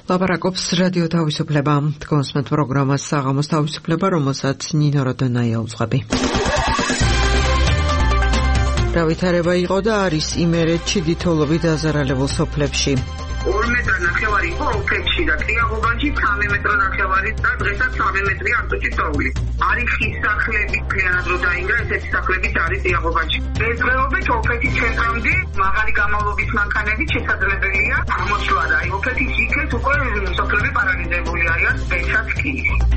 ლაპარაკობს რადიო თავისუფლება, კონსმეთ პროგრამას საღამოს თავისუფლება, რომელსაც ნინო როდონაია უძღვები. რა ვითარება იყო და არის იმერეთში დიდთოვლობით დაზარალებულ სოფლებში. 2 მეტრ ნახევარი იყო ოფეთში და ტრიაღობანში 3 მეტრი ნახევარი და დღესაც 3 მეტრია არტუჭი თოვლი. არის ხის სახლები, ფლიანად რო დაინგრა, ესეთი სახლებიც არის ტრიაღობანში. დღესდღეობით ოფეთის ცენტრამდე მაღალი გამავლობის მანქანებით შესაძლებელია აღმოჩნდა და ოფეთის იქეთ უკვე სოფლები პარალიზებული არიან, ეცაც კი.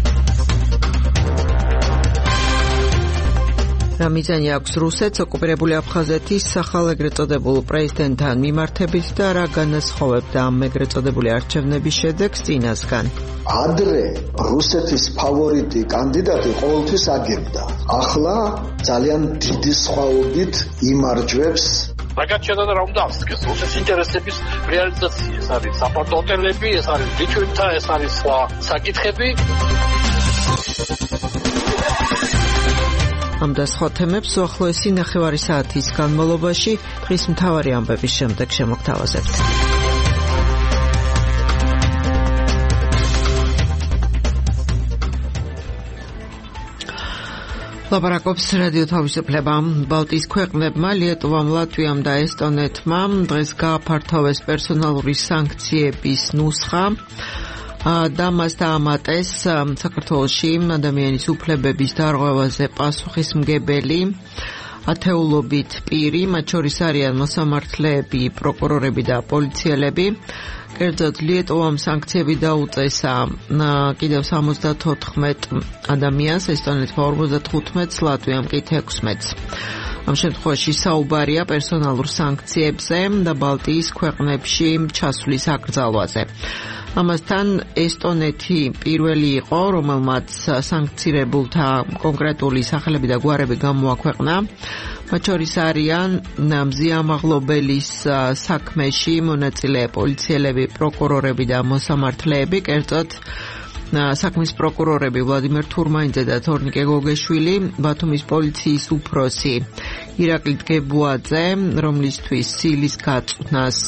რა მიზანი აქვს რუსეთს ოკუპირებული აფხაზეთის სახალ ეგრეთ წოდებულ პრეზიდენტთან მიმართებით და რა განასხვავებდა ამ ეგრეთ წოდებული არჩევნების შედეგს წინასგან? ადრე რუსეთის ფავორიტი კანდიდატი ყოველთვის აგებდა. ახლა ძალიან დიდი სხვაობით იმარჯვებს. რაგაჩედა და რა უნდა აღსკეს რუსეთის ინტერესების რეალიზაცია, ეს არის საპორტო ჰოტელები, ეს არის ლითვინთა, ეს არის სხვა საკითხები. ამ და სხვა თემებს უახლოესი ნახევარი საათის განმავლობაში დღის მთავარი ამბების შემდეგ შემოგთავაზებთ. ლაპარაკობს რადიო თავისუფლება. ბალტიის ქვეყნებმა, ლიეტუვამ, ლატვიამ და ესტონეთმა დღეს გააფართოვეს პერსონალური სანქციების ნუსხა. და მას დაამატეს საქართველოში ადამიანის უფლებების დარღვევაზე პასუხისმგებელი ათეულობით პირი, მათ შორის არიან მოსამართლეები, პროკურორები და პოლიციელები. კერძოდ ლიეტუვამ სანქციები დაუწესა კიდევ 74 ადამიანს, ესტონეთმა 55, ლატვიამ კი 16. ამ შემთხვევაში საუბარია პერსონალურ სანქციებზე და ბალტიის ქვეყნებში ჩასვლის აკრძალვაზე. ამასთან ესტონეთი პირველი იყო, რომელმაც სანქცირებულთა კონკრეტული სახელები და გვარები გამოაქვეყნა. მათ შორის არიან მზიამაღლობელის საქმეში მონაწილე პოლიციელები, პროკურორები და მოსამართლეები, კერძოდ საქმის პროკურორები ვლადიმერ თურმაინძე და თორნიკე გოგეშვილი, ბათუმის პოლიციის უფროსი ირაკლი დგებუაძე, რომლისთვის ცილის გაწვნას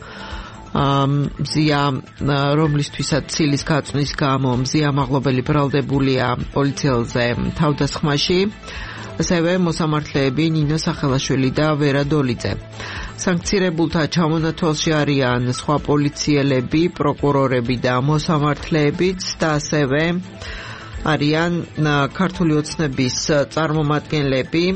რომლისთვისაც ცილის გაწვნის გამო მზიამაღლობელი ბრალდებულია პოლიციელზე თავდასხმაში, ასევე მოსამართლეები ნინო სახელაშვილი და ვერა დოლიძე. სანქცირებულთა ჩამონათვალში არიან სხვა პოლიციელები, პროკურორები და მოსამართლეებიც და ასევე არიან ქართული ოცნების წარმომადგენლები,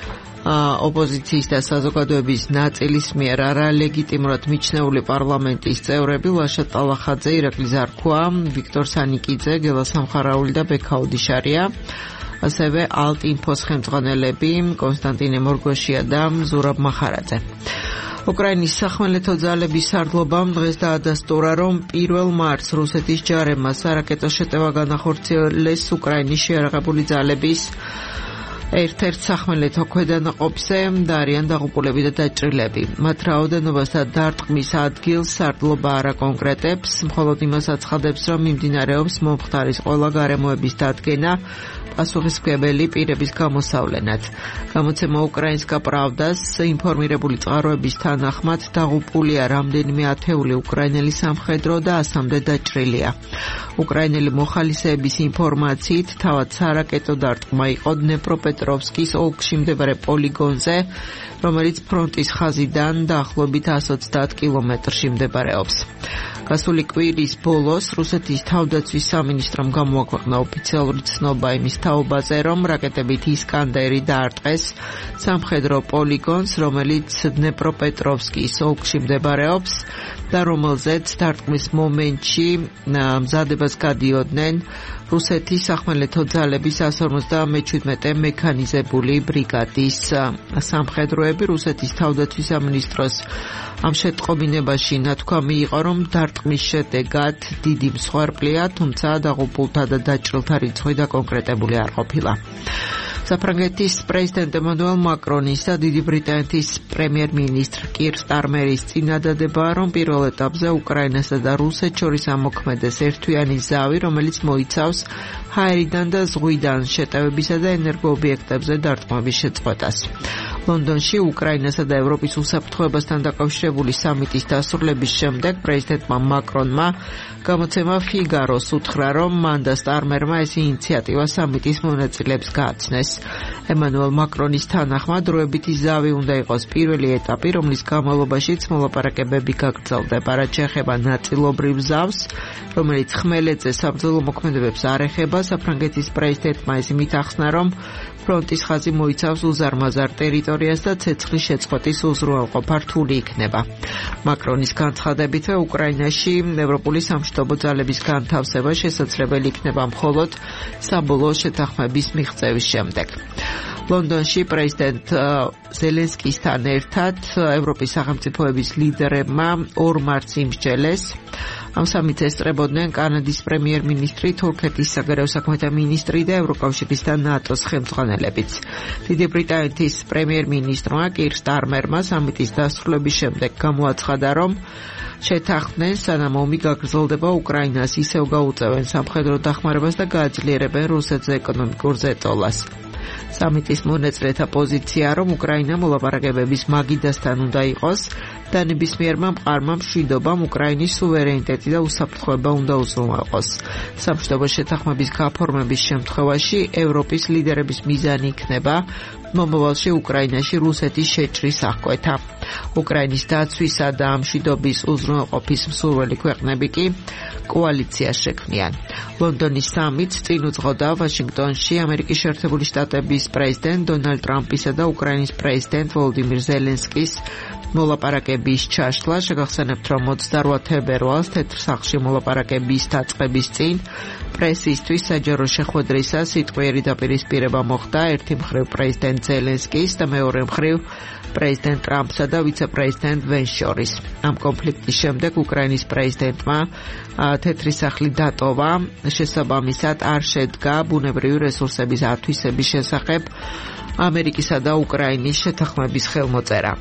ოპოზიციის და საზოგადოების ნაწილის მიერ არალეგიტიმურად მიჩნეული პარლამენტის წევრები ლაშა ტალახაძე, ირაკლი ზარქუა, ვიქტორ სანიკიძე, გელა სამხარაული და ბექაო დიშარია, ასევე ალტ-ინფოს ხელმძღვანელები კონსტანტინე მორგოშია და ზურაბ მახარაძე. უკრაინის სახმელეთო ძალების სარდლობამ დღეს დაადასტურა, რომ 1 მარტს რუსეთის ჯარებმა სარაკეტო შეტევა განახორციელეს უკრაინის შეიარაღებული ძალების ერთ-ერთ სახმელეთო ქვედანაყოფზე და არიან დაღუპულები და დაჭრილები. მათ რაოდენობას და დარტყმის ადგილს სარდლობა არ აკონკრეტებს, მხოლოდ იმას აცხადებს, რომ მიმდინარეობს მომხდარის ყველა გარემოების დადგენა პასუხისმგებელი პირების გამოსავლენად. გამოცემა უკრაინსკა პრავდას ინფორმირებული წყაროების თანახმად დაღუპულია რამდენიმე ათეული უკრაინელი სამხედრო და 100-მდე დაჭრილია. უკრაინელი მოხალისეების ინფორმაციით თავად სარაკეტო დარტყმა იყო დნეპროპეტროვსკის ოლქში მდებარე პოლიგონზე, რომელიც ფრონტის ხაზიდან დაახლოებით 130 კილომეტრში მდებარეობს. გასული კვირის ბოლოს რუსეთის თავდაცვის სამინისტრომ გამოაქვეყნა ოფიციალური ცნობა იმის თაობაზე, რომ რაკეტებით ისკანდერი დაარტყეს სამხედრო პოლიგონს, რომელიც დნეპროპეტროვსკის ოლქში მდებარეობს და რომელზეც დარტყმის მომენტში მზადებას გადიოდნენ რუსეთის სახმელეთო ძალების 157 მექანიზებული ბრიგადის სამხედროები. რუსეთის თავდაცვის სამინისტროს ამ შეტყობინებაში ნათქვამი იყო, რომ დარტყმის შედეგად დიდი მსხვერპლია, თუმცა დაღუპულთა და დაჭრილთა რიცხვი დაკონკრეტებული არ ყოფილა. საფრანგეთის პრეზიდენტ ემანუელ მაკრონის და დიდი ბრიტანეთის პრემიერ-მინისტრ კირ სტარმერის წინადადებაა, რომ პირველ ეტაპზე უკრაინასა და რუსეთს შორის ამოქმედეს ერთთვიანი ზავი, რომელიც მოიცავს ჰაერიდან და ზღვიდან შეტევებისა და ენერგოობიექტებზე დარტყმების შეწყვეტას. ლონდონში უკრაინასა და ევროპის უსაფრთხოებასთან დაკავშირებული სამიტის დასრულების შემდეგ პრეზიდენტმა მაკრონმა გამოცემა ფიგაროს უთხრა, რომ მან და სტარმერმა ეს ინიციატივა სამიტის მონაწილეებს გააცნეს. ემანუელ მაკრონის თანახმად დროებითი ზავი უნდა იყოს პირველი ეტაპი, რომლის განმავლობაშიც მოლაპარაკებები გაგრძელდება, რაც შეეხება ნაწილობრივ ზავს, რომელიც ხმელეთზე საბრძოლო მოქმედებებს არ ეხება. საფრანგეთის პრეზიდენტმა ისმით ახსნა, რომ ფრონტის ხაზი მოიცავს უზარმაზარ ტერიტორიას და ცეცხლის შეწყვეტის უზრუნველყოფა რთული იქნება. მაკრონის განცხადებით, უკრაინაში ევროპული სამშვიდობო ძალების განთავსება შესაძლებელი იქნება მხოლოდ საბოლოო შეთანხმების მიღწევის შემდეგ. ლონდონში პრეზიდენტ ზელენსკისთან ერთად ევროპის სახელმწიფოების ლიდერებმა 2 მარტს იმსჯელეს. ამ სამიტს ესწრებოდნენ კანადის პრემიერ-მინისტრი, თურქეთის საგარეო საქმეთა მინისტრი და ევროკავშირის და ნატოს ხელმძღვანელებიც. დიდი ბრიტანეთის პრემიერ-მინისტრმა კირ სტარმერმა სამიტის დასრულების შემდეგ გამოაცხადა, რომ შეთანხმდნენ, სანამ ომი გაგრძელდება, უკრაინას ისევ გაუწევენ სამხედრო დახმარებას და გააძლიერებენ რუსეთზე ეკონომიკურ ზეწოლას. სამიტის მონაწილეთა პოზიცია, რომ უკრაინა მოლაპარაკებების მაგიდასთან უნდა იყოს და ნებისმიერმა მყარმა მშვიდობამ უკრაინის სუვერენიტეტი და უსაფრთხოება უნდა უზრუნველყოს. სამშვიდობო შეთანხმების გაფორმების შემთხვევაში ევროპის ლიდერების მიზანი იქნება მომავალში უკრაინაში რუსეთის შეჭრის აღკვეთა. უკრაინის დაცვისა და მშვიდობის უზრუნველყოფის მსურველი ქვეყნები კი კოალიციას შექმნიან. ლონდონის სამიტს წინ უძღოდა ვაშინგტონში ამერიკის შეერთებული შტატების პრეზიდენტ დონალდ ტრამპისა და უკრაინის პრეზიდენტ ვოლოდიმირ ზელენსკის მოლაპარაკების ჩაშლა. შეგახსენებთ, რომ 28 თებერვალს თეთრ სახლში მოლაპარაკების დაწყების წინ პრესისთვის საჯარო შეხვედრისას სიტყვიერი დაპირისპირება მოხდა ერთი მხრივ პრეზიდენტ ზელენსკის და მეორე მხრივ პრეზიდენტ ტრამპსა და ვიცე-პრეზიდენტ ვენს შორის. ამ კონფლიქტის შემდეგ უკრაინის პრეზიდენტმა თეთრი სახლი დატოვა, შესაბამისად არ შედგა ბუნებრივი რესურსების ათვისების შესახებ ამერიკისა და უკრაინის შეთანხმების ხელმოწერა.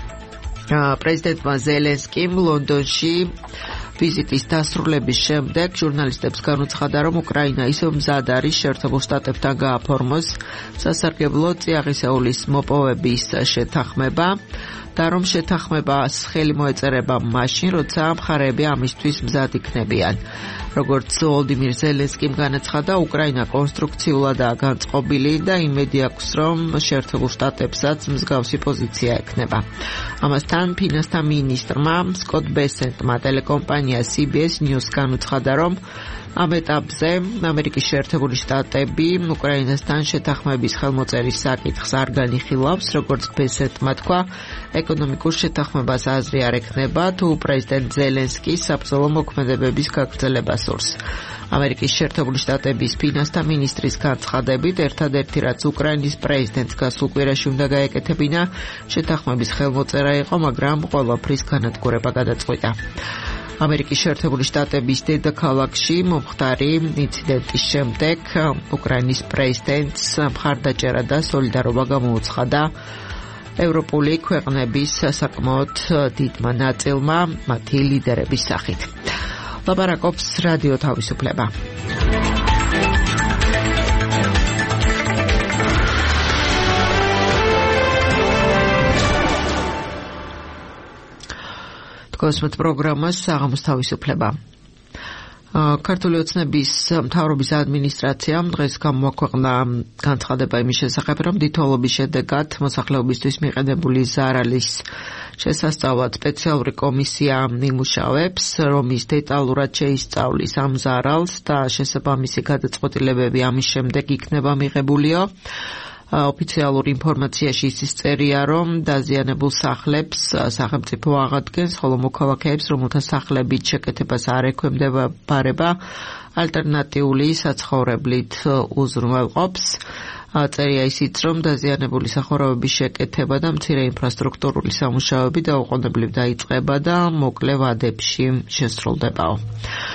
პრეზიდენტმა ზელენსკიმ ლონდონში ვიზიტის დასრულების შემდეგ ჟურნალისტებს განუცხადა, რომ უკრაინა ისევ მზად არის შეერთებულ შტატებთან გააფორმოს სასარგებლო წიაღისეულის მოპოვების შეთანხმება და რომ შეთანხმებას ხელი მოეწერება მაშინ, როცა მხარეები ამისთვის მზად იქნებიან. როგორც ვოლოდიმირ ზელენსკიმ განაცხადა, უკრაინა კონსტრუქციულადაა განწყობილი და იმედი აქვს, რომ შეერთებულ შტატებსაც მსგავსი პოზიცია ექნება. ამასთან ფინანსთა მინისტრმა სკოტ ბესენტმა ტელეკომპანია CBS News განუცხადა, რომ ამ ეტაპზე ამერიკის შეერთებული შტატები უკრაინასთან შეთანხმების ხელმოწერის საკითხს არ განიხილავს, როგორც ბესენტმა თქვა, ეკონომიკურ შეთანხმებას აზრი არ ექნება, თუ პრეზიდენტ ზელენსკის საბრძოლო მოქმედებების გაგრძელება სურს. ამერიკის შეერთებული შტატების ფინანსთა მინისტრის განცხადებით, ერთადერთი რაც უკრაინის პრეზიდენტს გასულ კვირაში უნდა გაეკეთებინა, შეთანხმების ხელმოწერა იყო, მაგრამ ყველაფრის განადგურება გადაწყვიტა. ამერიკის შეერთებული შტატების დედაქალაქში მომხდარი ინციდენტის შემდეგ უკრაინის პრეზიდენტს მხარდაჭერა და სოლიდარობა გამოუცხადა ევროპული ქვეყნების საკმაოდ დიდმა ნაწილმა მათი ლიდერების სახით. ლაპარაკობს რადიო თავისუფლება. კოსმეთ პროგრამას საღამოს თავისუფლება. ქართული ოცნების მთავრობის ადმინისტრაციამ დღეს გამოაქვეყნა განცხადება იმის შესახებ, რომ მდიდრობის შედეგად მოსახლეობისთვის მიყენებული ზარალის შესასწავლად სპეციალური კომისია იმუშავებს, რომ ის დეტალურად შეისწავლის ამ ზარალს და შესაბამისი გადაწყვეტილებები ამის შემდეგ იქნება მიღებულიო. ოფიციალურ ინფორმაციაში ის წერია, რომ დაზიანებულ სახლებს სახელმწიფო აღადგენს, ხოლო მოქალაქეებს, რომელთა სახლებით შეკეთებას არ ექვემდებარება, ალტერნატიული საცხოვრებლით უზრუნველყოფს. წერია ისიც, რომ დაზიანებული სახურავების შეკეთება და მცირე ინფრასტრუქტურული სამუშაოები დაუყოვნებლივ დაიწყება და მოკლე ვადებში შესრულდებაო.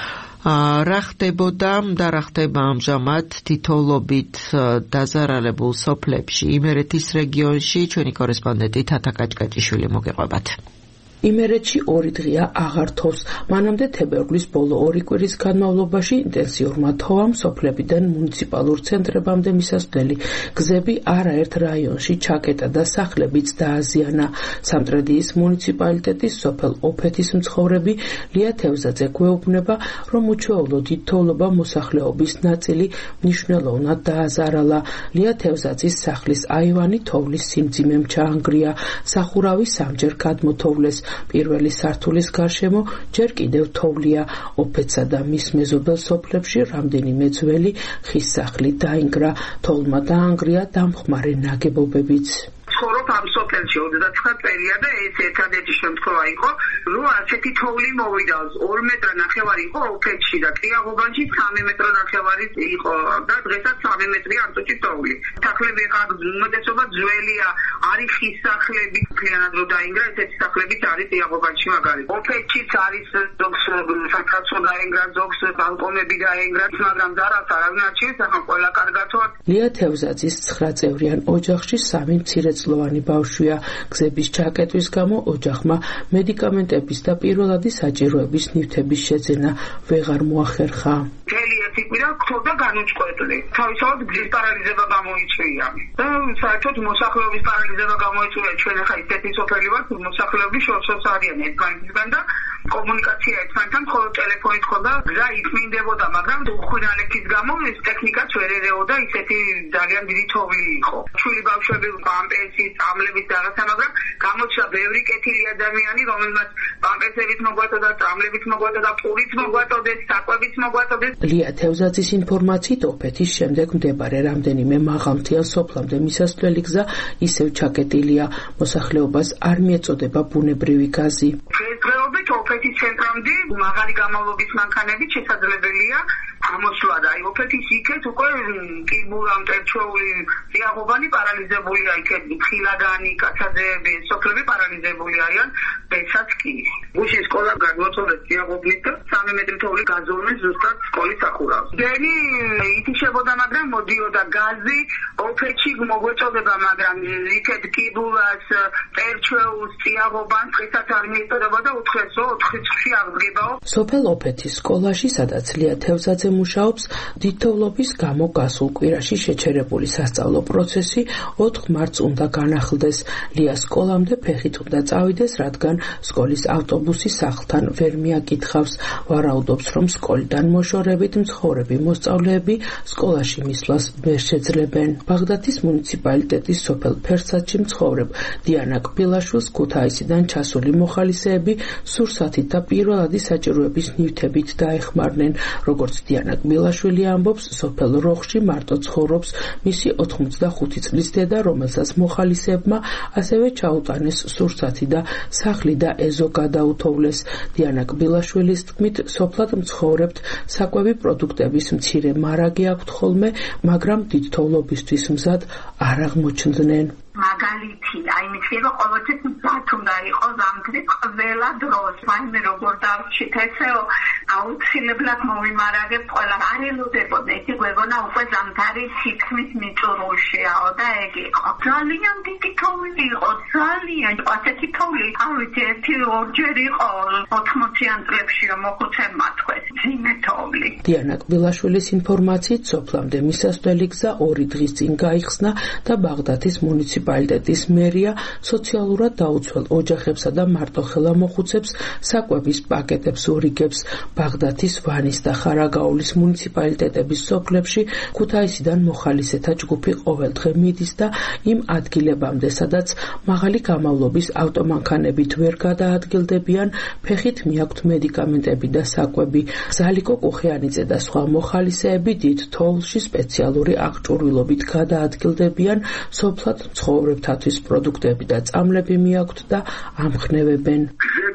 რა ხდებოდა და რა ხდება ამჟამად თითოეულობით დაზარალებულ სოფლებში იმერეთის რეგიონში ჩვენი კორესპონდენტი თათა კაჭკაჭიშვილი მოგეყვებათ. იმერეთში 2 დღეა აღარ თოვს. მანამდე თებერვლის ბოლო 2 კვირის განმავლობაში ინტენსიურმა თოვამ სოფლებიდან მუნიციპალურ ცენტრებამდე მისასვლელი გზები არაერთ რაიონში ჩაკეტა და სახლებიც დააზიანა. სამტრედიის მუნიციპალიტეტის სოფელ ოფეთის მცხოვრები ლია თევზაძე გვეუბნება, რომ უჩვეულო დიდ თოვლობა მოსახლეობის ნაწილი მნიშვნელოვნად დააზარალა. ლია თევზაძის სახლის აივანი თოვლის სიმძიმემ ჩაანგრია. სახურავი სამჯერ გადმოთოვლეს. პირველი სართულის გარშემო ჯერ კიდევ თოვლია. ოფეთსა და მის მეზობელ სოფლებში რამდენიმე ძველი ხის სახლი დაინგრა. თოვლმა დაანგრია დამხმარე ნაგებობებიც. ცხოვრობ ამ სოფელში 29 წელია და ეს ერთადერთი შემთხვევა იყო, რომ ასეთი თოვლი მოვიდავს. 2 მეტრ-ნახევარი იყო ოფეთში და ტრიაღობანში 3 მეტრ-ნახევარი იყო და დღესაც 3 მეტრია ამტოჭი თოვლი. სახლები ხარ უმეტესობა ძველია, არის ხის სახლები, მთლიანად რო დაინგრა, ესეთი სახლებიც არის ტრიაღობანში მაგალითად. ოფეთშიც არის ზოგს საკაცო დაინგრა, ზოგს ბალკონები დაინგრა, მაგრამ დარას არავინ არჩევს, ახლა ყველა კარგათო. ლია თევზაძის 9 წევრიან ოჯახში 3 მცირეწლოვანი ბავშვია. გზების ჩაკეტვის გამო ოჯახმა მედიკამენტების და პირველადი საჭიროების ნივთების შეძენა ვეღარ მოახერხა. მთელი ერთი კვირა გთხოვდა განუწყვეტლი. თავისთავად გზის პარალიზება გამოიწვია. და საერთოდ მოსახლეობის პარალიზება გამოიწვია. ჩვენ ახლა ისეთი სოფელი ვართ, მოსახლეობის შორს არიან ერთმანეთისგან და კომუნიკაცია ერთმანეთთან მხოლოდ ტელეფონით ხდება. გზა იქმნდებოდა, მაგრამ უხურალეთის გამო ეს ტექნიკაც ვერ ერეოდა, ისეთი ძალიან დიდი თოვლი იყო. ჩვილი ბავშვები პამპერსი, წამლების რაღაცა, მაგრამ გამოჩნდა ბევრი კეთილი ადამიანი, რომელმაც პამპერსებით მოგვაწოდა, წამლებით მოგვაწოდა, პურით მოგვაწოდეს, საკვებით მოგვაწოდეს. ლია თევზაძის ინფორმაციით ოფეთის შემდეგ მდებარე რამდენიმე მაღალმთიან სოფლამდე მისასვლელი გზა ისევ ჩაკეტილია. მოსახლეობას არ მიეწოდება ბუნებრივი გაზი. დღესდღეობით ოფეთის ცენტრამდე მაღალი გამავლობის მანქანებით შესაძლებელია ამოსვლა და აი ოფეთის იქეთ უკვე კიბურა მტერჩეული ტრიაღობანი პარალიზებულია, იქეთ ხილაგანი, კაცაძეები, სოფლები პარალიზებული არიან, ესაც კი. გუშინ სკოლა გადმოწოლეს ტრიაღობნით და 3 მეტრი თოვლი გაზომეს ზუსტად სკოლის სახურავს. გენი ითიშებოდა, მაგრამ მოდიოდა გაზი ოფეთში მოგვეწოდება, მაგრამ იქეთ კიბურას, მტერჩეულს, ტრიაღობანს დღესაც არ მიეწოდება და უთხესო 4-ში აღდგებაო. სოფელ ოფეთის სკოლაში, სადაც ლია თევზაძე მუშაობს, დიდთოვლობის გამო გასულ კვირაში შეჩერებული სასწავლო პროცესი 4 მარტს უნდა განახლდეს. ლია სკოლამდე ფეხით უნდა წავიდეს, რადგან სკოლის ავტობუსი სახლთან ვერ მიაკითხავს. ვარაუდობს, რომ სკოლიდან მოშორებით მცხოვრები მოსწავლეები სკოლაში მისვლას ვერ შეძლებენ. ბაღდათის მუნიციპალიტეტის სოფელ ფერსათში მცხოვრებ დიანა კბილაშვილს ქუთაისიდან ჩასული მოხალისეები სურსათით და პირველადი საჭიროების ნივთებით დაეხმარნენ. როგორც დიანა კბილაშვილი ამბობს, სოფელ როხში მარტო ცხოვრობს მისი 85 წლის დედა, რომელსაც მოხალისეებმა ასევე ჩაუტანეს სურსათი და სახლი და ეზო გადაუთოვლეს. დიანა კბილაშვილის თქმით, სოფლად მცხოვრებთ საკვები პროდუქტების მცირე მარაგი აქვთ ხოლმე, მაგრამ დიდ თოვლობისთვის მზად არ აღმოჩნდნენ. მაგალითი, აი მითხება ყოველთვის მზად უნდა იყოს ზამთრის ყველა დროს. მაინც როგორ დავჭით ესეო, აუცილებლად მოვიმარაგებ ყველა. არ ელოდებოდი, ეს გვეგონა უკვე ზამთარი თითქმის მიწურულშიაო და ეგ იყო. ძალიან დიდი თოვლი იყო, ძალიან. ასეთი თოვლი, ავით 1-2 იყო 80-იან წლებშიო მოხუცებმა თქვეს. ძიმე თოვლი. დიანა კბილაშვილის ინფორმაციით, სოფლამდე მისასვლელი გზა 2 დღის წინ გაიხსნა და ბაღდათის მუნიციპალიტეტის მერია სოციალურად დაუცველ ოჯახებსა და მარტოხელა მოხუცებს საკვების პაკეტებს ურიგებს. ბაღდათის, ვანის და ხარაგაულის მუნიციპალიტეტების სოფლებში ქუთაისიდან მოხალისეთა ჯგუფი ყოველდღე მიდის და იმ ადგილებამდე, სადაც მაღალი გამავლობის ავტომანქანებით ვერ გადაადგილდებიან, ფეხით მიაქვთ მედიკამენტები და საკვები. ზალიკო კუხიანიძე და სხვა მოხალისეები დიდ თოვლში სპეციალური აღჭურვილობით გადაადგილდებიან, სოფლად მცხოვრებთათვის პროდუქტები და წამლები მიაქვთ და ამხნევებენ. გზები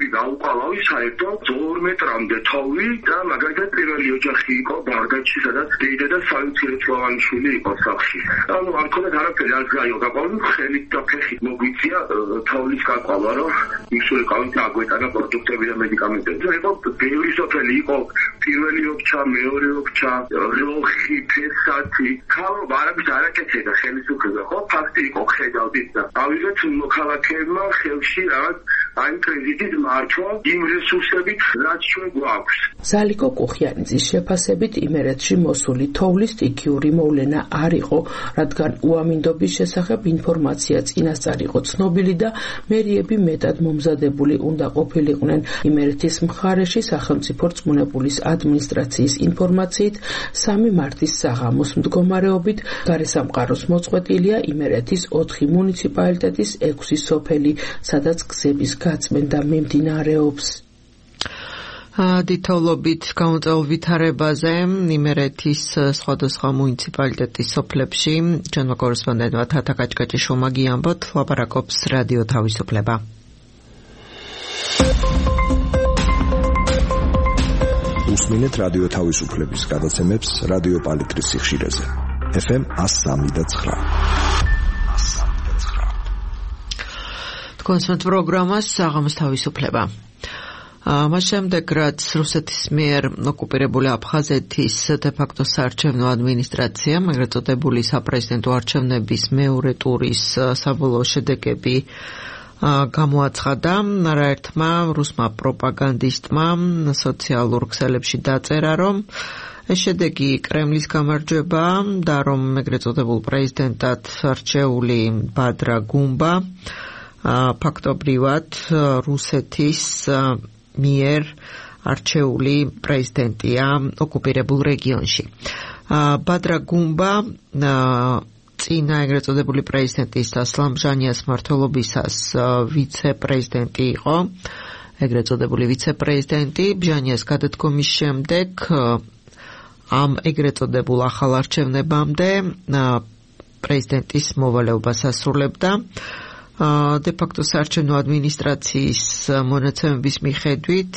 თოვლები გაუყალავი საერთოდ 2 მეტრამდე თოვლი და მაგალითად პირველი ოჯახი იყო ბაღდადში, სადაც დეიდა და 3 მცირეწლოვანი შვილი იყო სახლში. ანუ არ ქონდათ არაფერი, არ გაიო გაყავი, ხელით და ფეხით მოგვიწია თოვლის გაყავა, რომ ისულიყავით აგვეტანა პროდუქტები და მედიკამენტები. იყო ბევრი სოფელი, იყო პირველი ოქჩა, მეორე ოქჩა, როხი, ფესათი, თავობა არაფერს არ აკეთებდა ხელისუფლება, ხო? ფაქტი იყო, ხედავდით და ავიღეთ მოქალაქეებმა ხელში რაღაც აი კრედიტის მართვა იმ რესურსებით, რაც ჩვენ გვაქვს. ზალიკო კუხიანიძის შეფასებით იმერეთში მოსული თოვლის სტიქიური მოვლენა არ იყო, რადგან უამინდობის შესახებ ინფორმაცია წინასწარ იყო ცნობილი და მერიები მეტად მომზადებული უნდა ყოფილიყვნენ. იმერეთის მხარეში სახელმწიფო რწმუნებულის ადმინისტრაციის ინფორმაციით 3 მარტის საღამოს მდგომარეობით გარესამყაროს მოწყვეტილია იმერეთის 4 მუნიციპალიტეტის 6 სოფელი, სადაც გზების გაწმენდა მიმდინარეობს. დითოვლობით გამოწვეულ ვითარებაზე იმერეთის სხვადასხვა მუნიციპალიტეტის სოფლებში ჩვენმა კორესპონდენტმა თათა კაჭკაჭიშვილმა გიამბოთ, ლაპარაკობს რადიო თავისუფლება. უსმინეთ რადიო თავისუფლების გადაცემებს რადიო პალიტრის სიხშირეზე. FM 103.9. თქვენს პროგრამას საღამოს თავისუფლება. მას შემდეგ, რაც რუსეთის მიერ ოკუპირებული აფხაზეთის დე-ფაქტო საარჩევნო ადმინისტრაციამ, ეგრეთ წოდებული საპრეზიდენტო არჩევნების მეორე ტურის საბოლოო შედეგები გამოაცხადა, არაერთმა რუსმა პროპაგანდისტმა სოციალურ ქსელებში დაწერა, რომ ეს შედეგი კრემლის გამარჯვებაა და რომ ეგრეთ წოდებულ პრეზიდენტად არჩეული ბადრა გუმბა ფაქტობრივად რუსეთის მიერ არჩეული პრეზიდენტია ოკუპირებულ რეგიონში. ბადრა გუმბა წინა ეგრეთ წოდებული პრეზიდენტის ასლან ბჟანიას მმართველობისას ვიცე-პრეზიდენტი იყო, ეგრეთ წოდებული ვიცე-პრეზიდენტი. ბჟანიას გადადგომის შემდეგ ამ ეგრეთ წოდებულ ახალ არჩევნებამდე პრეზიდენტის მოვალეობას ასრულებდა. დე-ფაქტო საარჩევნო ადმინისტრაციის მონაცემების მიხედვით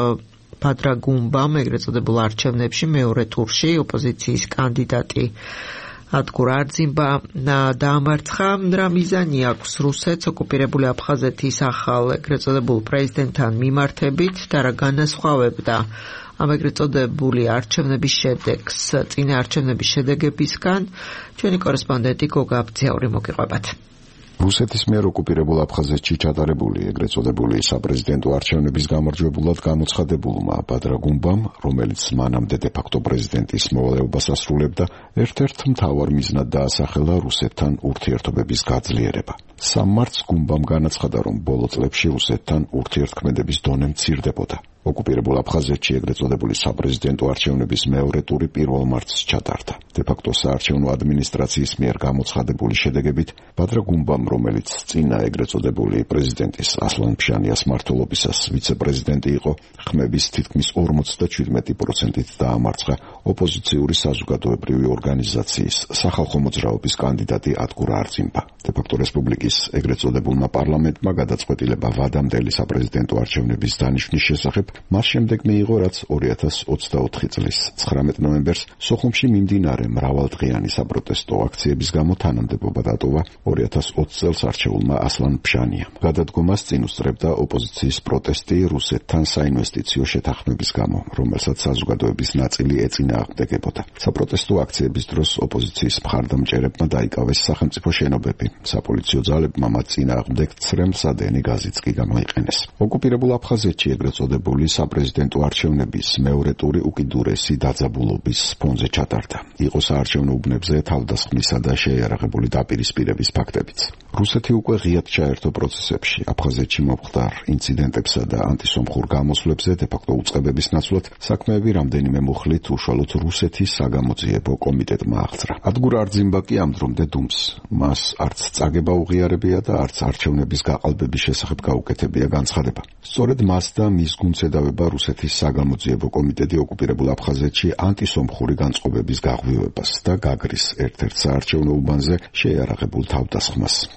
ბადრა გუმბამ ეგრეთ წოდებულ არჩევნებში მეორე ტურში ოპოზიციის კანდიდატი ადგურ არძიმბა დაამარცხა. რა მიზანი აქვს რუსეთს ოკუპირებული აფხაზეთის ახალ ეგრეთ წოდებულ პრეზიდენტთან მიმართებით და რა განასხვავებდა ამ ეგრეთ წოდებული არჩევნების შედეგს წინა არჩევნების შედეგებისგან? ჩვენი კორესპონდენტი გოგა აბძიაური მოგიყვებათ. რუსეთის მიერ ოკუპირებულ აფხაზეთში ჩატარებული ეგრეთ წოდებული საპრეზიდენტო არჩევნების გამარჯვებულად გამოცხადებულმა ბადრა გუმბამ, რომელიც მანამდე დე-ფაქტო პრეზიდენტის მოვალეობას ასრულებდა, ერთ-ერთ მთავარ მიზნად დაასახელა რუსეთთან ურთიერთობების გაძლიერება. 3 მარტს გუმბამ განაცხადა, რომ ბოლო წლებში რუსეთთან ურთიერთქმედების დონე მცირდებოდა. ოკუპირებულ აფხაზეთში ეგრეთ წოდებული საპრეზიდენტო არჩევნების მეორე ტური 1 მარტს ჩატარდა. დე-ფაქტო საარჩევნო ადმინისტრაციის მიერ გამოცხადებული შედეგებით ბადრა გუმბამ, რომელიც წინა ეგრეთ წოდებული პრეზიდენტის ასლან ბჟანიას მმართველობისას ვიცე-პრეზიდენტი იყო, ხმების თითქმის 57%-ით დაამარცხა ოპოზიციური საზოგადოებრივი ორგანიზაციის სახალხო მოძრაობის კანდიდატი ადგურ არძიმბა. დე-ფაქტო რესპუბლიკის ეგრეთ წოდებულმა პარლამენტმა გადაწყვეტილება ვადამდელი საპრეზიდენტო არჩევნების დანიშვნის შესახებ მას შემდეგ მიიღო, რაც 2024 წლის 19 ნოემბერს სოხუმში მიმდინარე მრავალდღიანი საპროტესტო აქციების გამო თანამდებობა დატოვა 2020 წელს არჩეულმა ასლან ბჟანიამ. გადადგომას წინ უსწრებდა ოპოზიციის პროტესტი რუსეთთან საინვესტიციო შეთანხმების გამო, რომელსაც საზოგადოების ნაწილი ეწინააღმდეგებოდა. საპროტესტო აქციების დროს ოპოზიციის მხარდამჭერებმა დაიკავეს სახელმწიფო შენობები. საპოლიციო ძალებმა მათ წინააღმდეგ ცრემლსადენი გაზიც კი გამოიყენეს. ოკუპირებულ აფხაზეთში ეგრეთ წოდებული საპრეზიდენტო არჩევნების მეორე ტური უკიდურესი დაძაბულობის ფონზე ჩატარდა. იყო საარჩევნო უბნებზე თავდასხმისა და შეიარაღებული დაპირისპირების ფაქტებიც. რუსეთი უკვე ღიად ჩაერთო პროცესებში. აფხაზეთში მომხდარ ინციდენტებსა და ანტისომხურ გამოსვლებზე დე-ფაქტო უწყებების ნაცვლად საქმეები რამდენიმე მუხლით უშუალოდ რუსეთის საგამოძიებო კომიტეტმა აღძრა. ადგურ არძიმბა კი ამდრომდე დუმს. მას არც წაგება უღიარებია და არც არჩევნების გაყალბების შესახებ გაუკეთებია განცხადება. სწორედ მას და მის გუნცედავება რუსეთის საგამოძიებო კომიტეტი ოკუპირებულ აფხაზეთში ანტისომხური განწყობების გაღვივებას და გაგრის ერთ-ერთ საარჩევნო უბანზე შეიარაღებულ თავდასხმას.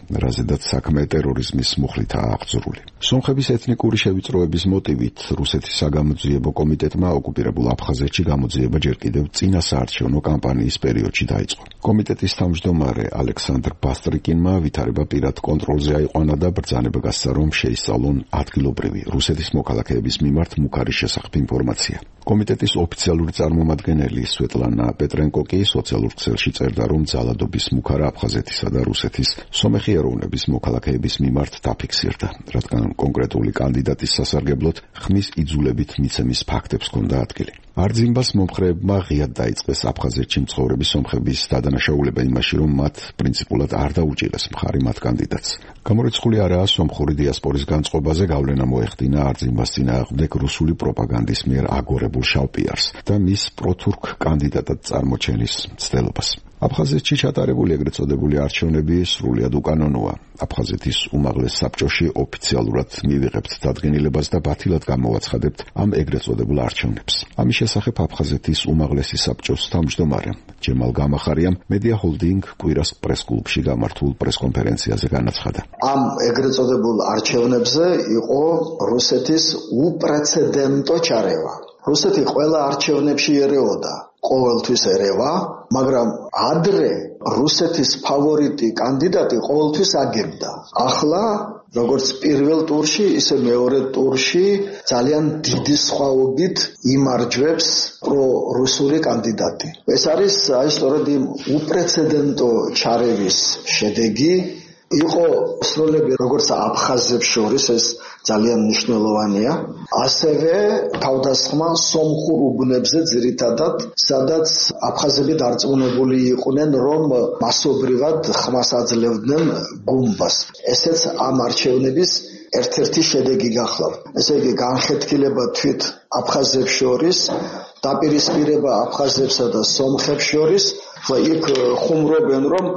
რაზედაც საქმე ტერორიზმის მუხლითაა აღძრული. სომხების ეთნიკური შევიწროების მოტივით რუსეთის საგამოძიებო კომიტეტმა ოკუპირებულ აფხაზეთში გამოძიება ჯერ კიდევ წინა საარჩევნო კამპანიის პერიოდში დაიწყო. კომიტეტის თავმჯდომარე ალექსანდრ ბასტრიკინმა ვითარება პირად კონტროლზე აიყვანა და ბრძანება გასცა, რომ შეისწავლონ ადგილობრივი რუსეთის მოქალაქეების მიმართ მუქარის შესახებ ინფორმაცია. კომიტეტის ოფიციალური წარმომადგენელი სვეტლანა პეტრენკო კი სოციალურ ქსელში წერდა, რომ ძალადობის მუქარა აფხაზეთისა და რუსეთის სომეხი ეროვნების მოქალაქეების მიმართ დაფიქსირდა, რადგან კონკრეტული კანდიდატის სასარგებლოდ ხმის იძულებით მიცემის ფაქტებს ჰქონდა ადგილი. არძიმბას მომხრეებმა ღიად დაიწყეს აფხაზეთში მცხოვრები სომხების დადანაშაულება იმაში, რომ მათ პრინციპულად არ დაუჭირეს მხარი მათ კანდიდატს. გამორიცხული არაა სომხური დიასპორის განწყობაზე გავლენა მოეხდინა არძიმბას წინააღმდეგ რუსული პროპაგანდის მიერ აგორებულ შავპიარს და მის პროთურქ კანდიდატად წარმოჩენის მცდელობას. აფხაზეთში ჩატარებული ეგრეთ წოდებული არჩევნები სრულიად უკანონოა. აფხაზეთის უმაღლეს საბჭოში ოფიციალურად მივიღებთ დადგენილებას და ბათილად გამოვაცხადებთ ამ ეგრეთ წოდებულ არჩევნებს. ამის შესახებ აფხაზეთის უმაღლესი საბჭოს თავმჯდომარე ჯემალ გამახარიამ მედია ჰოლდინგ კვირას პრესკლუბში გამართულ პრესკონფერენციაზე განაცხადა. ამ ეგრეთ წოდებულ არჩევნებზე იყო რუსეთის უპრეცედენტო ჩარევა. რუსეთი ყველა არჩევნებში ერეოდა, ყოველთვის ერევა, მაგრამ ადრე რუსეთის ფავორიტი კანდიდატი ყოველთვის აგებდა. ახლა როგორც პირველ ტურში, ისე მეორე ტურში ძალიან დიდი სხვაობით იმარჯვებს პრორუსული კანდიდატი. ეს არის სწორედ იმ უპრეცედენტო ჩარევის შედეგი. იყო სროლები როგორც აფხაზებს შორის, ეს ძალიან მნიშვნელოვანია, ასევე თავდასხმა სომხურ უბნებზე ძირითადად, სადაც აფხაზები დარწმუნებული იყვნენ, რომ მასობრივად ხმას აძლევდნენ გუმბას. ესეც ამ არჩევნების ერთ-ერთი შედეგი გახლავთ. ესე იგი, განხეთქილება თვით აფხაზებს შორის, დაპირისპირება აფხაზებსა და სომხებს შორის, იქ ხუმრობენ, რომ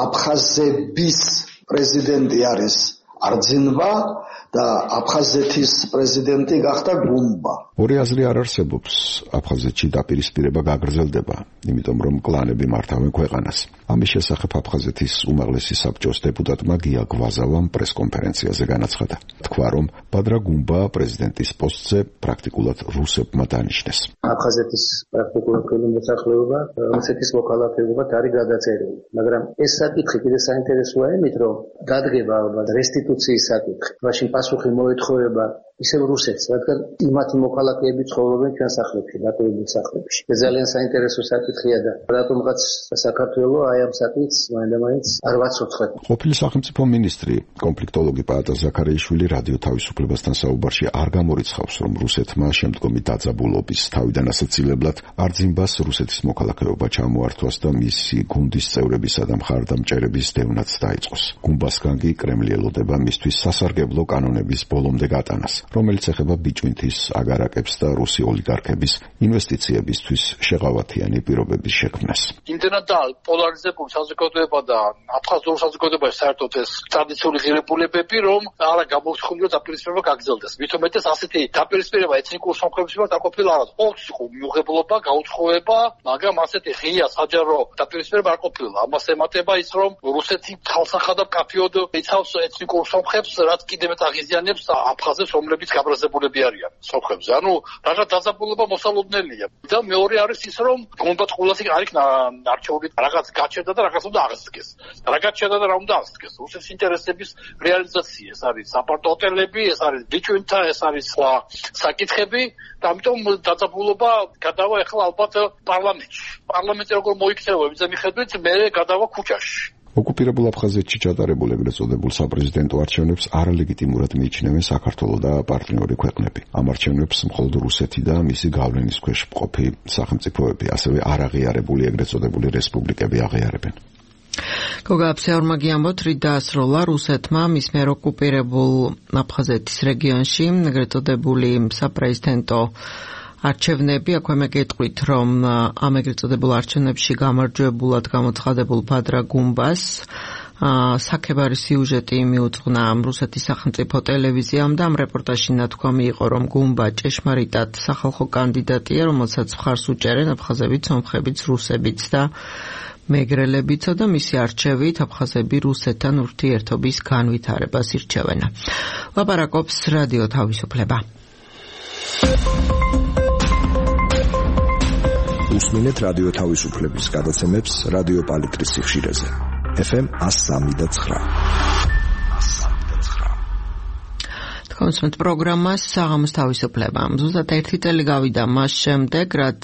აფხაზების პრეზიდენტი არის არძინბა და აფხაზეთის პრეზიდენტი გახდა გუმბა. ორი აზრი არ არსებობს. აფხაზეთში დაპირისპირება გაგრძელდება, იმიტომ რომ კლანები მართავენ ქვეყანას. ამის შესახებ აფხაზეთის უმაღლესი საბჭოს დეპუტატმა გია გვაზავამ პრესკონფერენციაზე განაცხადა. თქვა, რომ ბადრა გუმბა პრეზიდენტის პოსტზე პრაქტიკულად რუსებმა დანიშნეს. აფხაზეთის პრაქტიკულად ყველა მოსახლეობა რუსეთის მოქალაქეობად არის გადაწერილი, მაგრამ ეს საკითხი კიდე საინტერესოა იმით, რომ დადგება ალბათ რესტიტუციის საკითხი. მაშინ პასუხი მოეთხოვება ისევ რუსეთს, რადგან იმათი მოქალაქეები ცხოვრობენ ჩვენ სახლებში, დატოვებულ სახლებში. ეს ძალიან საინტერესო საკითხია და რატომღაც საქართველოს აი ამ საკითხს მაინდა-მაინც არ ვაცოცხლებ. ყოფილი სახელმწიფო მინისტრი, კონფლიქტოლოგი პაატა ზაქარიაშვილი რადიო თავისუფლებასთან საუბარში არ გამორიცხავს, რომ რუსეთმა შემდგომი დაძაბულობის თავიდან ასაცილებლად არძიმბას რუსეთის მოქალაქეობა ჩამოართვას და მისი გუნდის წევრებისა და მხარდამჭერების დევნაც დაიწყოს. გუმბასგან კი კრემლი ელოდება მისთვის სასარგებლო კანონების ბოლომდე გატანას, რომელიც ეხება ბიჭვინთის აგარაკებს და რუსი ოლიგარქების ინვესტიციებისთვის შეღავათიანი პირობების შექმნას. იმდენად და პოლარიზებული საზოგადოება და აფხაზურ საზოგადოებაში საერთოდ ეს ტრადიციული ღირებულებები, რომ არა გამოცხადდა დაპირისპირება გაგრძელდეს. მithometes ასეთი დაპირისპირება ეთნიკურ სომხების მიმართ არ ყოფილა არა. ყოველთვის იყო მიუღებლობა, გაუცხოება, მაგრამ ასეთი ღია საჯარო დაპირისპირება არ ყოფილა. ამას ემატება ის, რომ რუსეთი თალსახადად კაფეოდ იცავს ეთნიკურ სომხებს, რაც კიდევ მეტ აღიზიანებს აფხაზებს, რომლებიც გაბრაზებულები არიან სომხებზე. ანუ რაღაც დაძაბულობა მოსალოდნელია. და მეორე არის ის, რომ გონდათ ყოველთვის არის არჩევნები რაღაც გაჩერდა და რაღაც უნდა აღსდგეს. რა გაჩერდა და რა უნდა აღსდგეს? რუსეთის ინტერესების რეალიზაცია, ეს არის საპარტო ოტელები, ეს არის ბიჭვინთა, ეს არის სხვა საკითხები და ამიტომ დაძაბულობა გადავა ახლა ალბათ პარლამენტში. პარლამენტი როგორ მოიქცევა იმის მიხედვით მე გადავა ქუჩაში. ოკუპირებულ აფხაზეთში ჩატარებულ ეგრეთ წოდებულ საპრეზიდენტო არჩევნებს არალეგიტიმურად მიიჩნევენ საქართველო და პარტნიორი ქვეყნები. ამ არჩევნებს მხოლოდ რუსეთი და მისი გავლენის ქვეშ მყოფი სახელმწიფოები, ასევე არაღიარებული ეგრეთ წოდებული რესპუბლიკები აღიარებენ. გოგა აფსეორმაგი ამბობთ, რით დაასრულა რუსეთმა მის მიერ ოკუპირებულ აფხაზეთის რეგიონში ეგრეთ წოდებული საპრეზიდენტო არჩევნები. აქვე მეკითხვით, რომ ამ ეგრეთ წოდებულ არჩევნებში გამარჯვებულად გამოცხადებულ ბადრა გუმბას საქებარი სიუჟეტი მიუძღვნა რუსეთის სახელმწიფო ტელევიზიამ და ამ რეპორტაჟში ნათქვამი იყო, რომ გუმბა ჭეშმარიტად სახალხო კანდიდატია, რომელსაც მხარს უჭერენ აფხაზებიც, სომხებიც, რუსებიც და მეგრელებიცო და მისი არჩევით აფხაზები რუსეთთან ურთიერთობის განვითარებას ირჩევენ. ლაპარაკობს რადიო თავისუფლება. უსმინეთ რადიო თავისუფლების გადაცემებს რადიო პალიტრის სიხშირეზე. FM 103.9. კონსუმენტ პროგრამას საღამოს თავისუფლება. ზუსტად 1 წელი გავიდა მას შემდეგ, რაც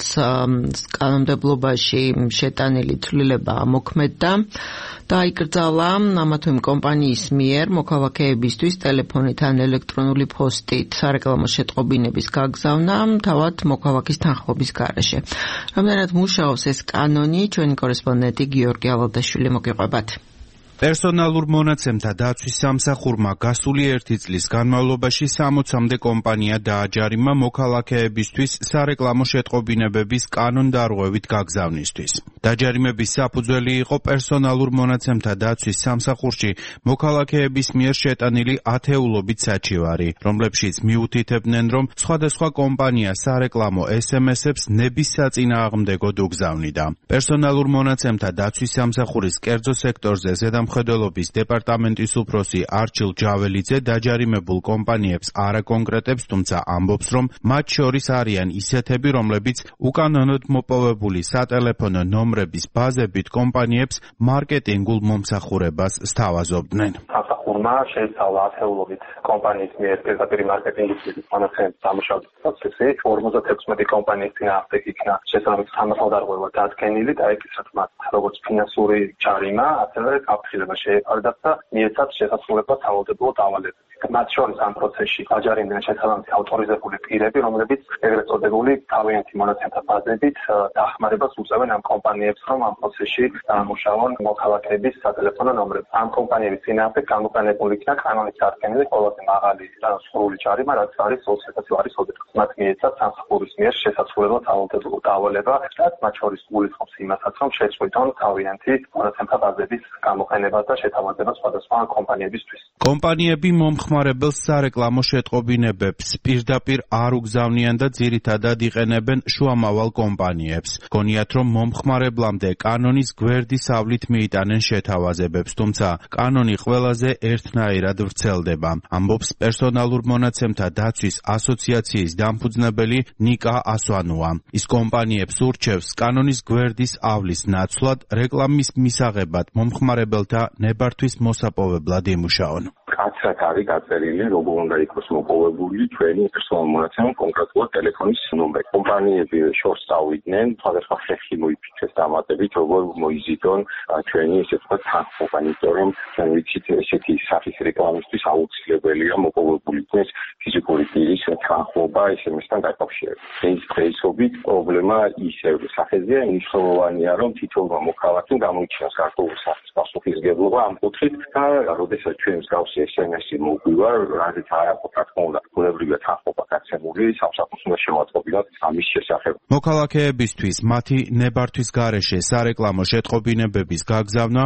კანონმდებლობაში შეტანილი ცვლილება მოქმედდა და იკრძალა ამა თუ იმ კომპანიის მიერ მოქალაქეებისთვის ტელეფონით ან ელექტრონული პოსტით სარეკლამო შეტყობინების გაგზავნა თავად მოქალაქის თანხმობის გარეშე. რამდენად მუშაობს ეს კანონი, ჩვენი კორესპონდენტი გიორგი ალადაშვილი მოგიყვებათ. პერსონალურ მონაცემთა დაცვის სამსახურმა გასული 1 წლის განმავლობაში 60-მდე კომპანია დააჯარიმა მოქალაქეებისთვის სარეკლამო შეტყობინებების კანონდარღვევით გაგზავნისთვის. დაჯარიმების საფუძველი იყო პერსონალურ მონაცემთა დაცვის სამსახურში მოქალაქეების მიერ შეტანილი ათეულობით საჩივარი, რომლებშიც მიუთითებდნენ, რომ სხვადასხვა კომპანია სარეკლამო SMS-ებს ნების საწინააღმდეგოდ უგზავნიდა. პერსონალურ მონაცემთა დაცვის სამსახურის კერძო სექტორზე მხედველობის დეპარტამენტის უფროსი არჩილ ჯაველიძე დაჯარიმებულ კომპანიებს არ აკონკრეტებს, თუმცა ამბობს, რომ მათ შორის არიან ისეთები, რომლებიც უკანონოდ მოპოვებული სატელეფონო ნომრების ბაზებით კომპანიებს მარკეტინგულ მომსახურებას სთავაზობდნენ. სამსახურმა შეიცვალა ათეულობით კომპანიის მიერ პირდაპირ მარკეტინგის მონაცემების დამუშავების პროცესი. 56 კომპანიის წინააღმდეგ იქნა შესაბამისი თანხმოვარდარღვევა დადგენილი და ეკისრათ მათ როგორც ფინანსური ჯარიმა, ასევე გაფრთხილება შეეპარდათ და მიეცათ შესაძლებლობა სავალდებულო დავალებები. მათ შორის ამ პროცესში აჯარიმდნენ შესაბამისი ავტორიზებული პირები, რომლებიც ეგრეთ წოდებული თავიანთი მონაცემთა ბაზებით დახმარებას უწევენ ამ კომპანიებს, რომ ამ პროცესში დაამუშავონ მოქალაქეების სატელეფონო ნომრები. ამ კომპანიების წინააღმდეგ გამოყენებული იქნა კანონის წარდგენილი ყველაზე მაღალი სრული ჯარიმა, რაც არის 20,000 ლარის ოდენობა. მათ მიეცათ სამსახურის მიერ შესაძლებლობა სავალდებულო დავალება, რაც მათ შორის გულისხმობს იმასაც, რომ შეწყვიტონ თავიანთი მონაცემთა ბაზების გამოყენებას და შეთავაზებას სხვადასხვა კომპანიებისთვის. კომპანიები მომხმარებელს სარეკლამო შეტყობინებებს პირდაპირ არ უგზავნიან და ძირითადად იყენებენ შუამავალ კომპანიებს. გონიათ, რომ მომხმარებლამდე კანონის გვერდის ავლით მიიტანენ შეთავაზებებს, თუმცა კანონი ყველაზე ერთნაირად ვრცელდება. ამბობს პერსონალურ მონაცემთა დაცვის ასოციაციის დამფუძნებელი ნიკა ასვანოა. ის კომპანიებს ურჩევს კანონის გვერდის ავლის ნაცვლად რეკლამის მისაღებად მომხმარებელთა ნებართვის მოსაპოვებლად იმუშაონ. კაცრად არის გაწერილი, როგორ უნდა იყოს მოპოვებული ჩვენი პერსონალური მონაცემა, კონკრეტულად ტელეფონის ნომრები. კომპანიები შორს წავიდნენ, სხვადასხვა ხერხი მოიფიქრეს დამატებით, როგორ მოიზიდონ ჩვენი ესე ვთქვათ თანხმობა, იმიტომ რომ ჩვენ ვიცით ესეთი სახის რეკლამისთვის აუცილებელია მოპოვებული იქნეს ფიზიკური პირის თანხმობა SMS-თან დაკავშირებით. დღეისობით პრობლემა ისევ სახეზეა, მნიშვნელოვანია, რომ თითოეულ მოქალაქემ გამოიჩინოს გარკვეული სახის პასუხისმგებლობა ამ კუთხით და როდესაც ჩვენ მსგავსი SMS-ი მოგვივა, რადგან არ აქვს რა თქმა უნდა ბუნებრივია თანხმობა გაცემული, სამსახურს უნდა შევაწყვეტოთ ამის შესახებ. მოქალაქეებისთვის მათი ნებართვის გარეშე სარეკლამო შეტყობინებების გაგზავნა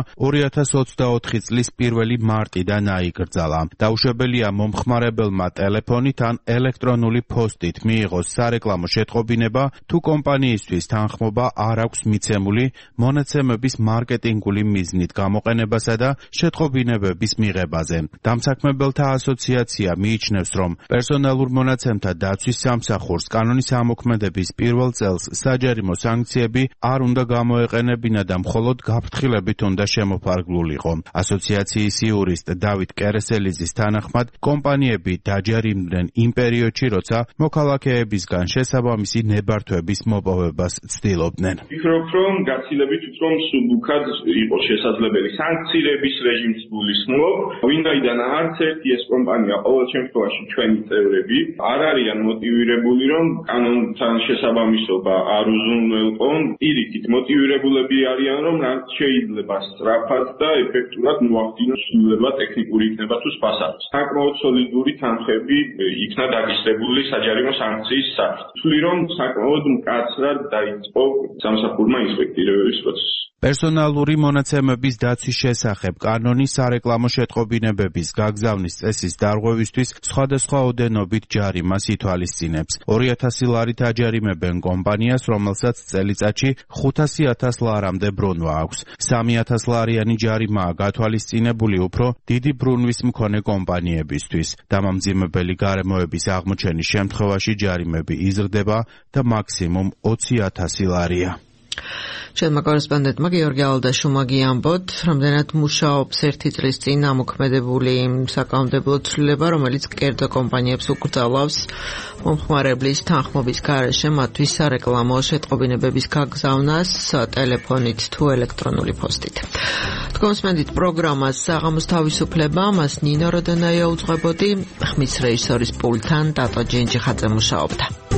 2024 წლის 1 მარტიდან აიკრძალა. დაუშვებელია მომხმარებელმა ტელეფონით ან ელექტრონული პოსტით მიიღოს სარეკლამო შეტყობინება, თუ კომპანიისთვის თანხმობა არ აქვს მიცემული მონაცემების მარკეტინგული მიზნით გამოყენებასა და შეტყობინებების მიღებაზე. დამსაქმებელთა ასოციაცია მიიჩნევს, რომ პერსონალურ მონაცემთა დაცვის სამსახურს კანონის ამოქმედების პირველ წელს საჯარიმო სანქციები არ უნდა გამოეყენებინა და მხოლოდ გაფრთხილებით უნდა შემოფარგლულიყო. ასოციაციის იურისტ დავით კერესელიძის თანახმად, კომპანიები დაჯარიმდნენ იმ პერიოდში, როცა მოქალაქეებისგან შესაბამისი ნებართვების მოპოვებას ცდილობდნენ. ვფიქრობ, რომ გაცილებით უფრო მსუბუქად იყო შესაძლებელი სანქციების რეჟიმს გულისხმობ. ვინაიდან არც ერთი ეს კომპანია ყოველ შემთხვევაში ჩვენი წევრები არ არიან მოტივირებული, რომ კანონთან შესაბამისობა არ უზრუნველყონ. პირიქით მოტივირებულები არიან, რომ რაც შეიძლება სწრაფად და ეფექტურად მოახდინოს ცვლილება, ტექნიკური იქნება თუ სხვა სახის. საკმაოდ სოლიდური თანხები იქნა დაგისრებული საჯარიმო სანქციის სახით. ვთვლი, რომ საკმაოდ მკაცრად დაიწყო სამსახურმა ინსპექტირების პროცესი. პერსონალური მონაცემების დაცვის შესახებ კანონის სარეკლამო შეტყობინებების გაგზავნის წესის დარღვევისთვის სხვადასხვა ოდენობით ჯარიმას ითვალისწინებს. 2,000 ლარით აჯარიმებენ კომპანიას, რომელსაც წელიწადში 500,000 ლარამდე ბრუნვა აქვს. 3,000 ლარიანი ჯარიმაა გათვალისწინებული უფრო დიდი ბრუნვის მქონე კომპანიებისთვის. დამამძიმებელი გარემოების აღმოჩენის შემთხვევაში ჯარიმები იზრდება და მაქსიმუმ 20,000 ლარია. ჩვენმა კორესპონდენტმა გიორგი ალდაშუმა გიამბოთ, რამდენად მუშაობს ერთი წლის წინ ამოქმედებული საკანონმდებლო ცვლილება, რომელიც კერძო კომპანიებს უკრძალავს მომხმარებლის თანხმობის გარეშე მათთვის სარეკლამო შეტყობინებების გაგზავნას ტელეფონით თუ ელექტრონული პოსტით. თქვენსმენდით პროგრამას საღამოს თავისუფლება, მას ნინო როდონაია უძღვებოდი, ხმის რეჟისორის პულტთან დატო ჯინჯიხაძე მუშაობდა.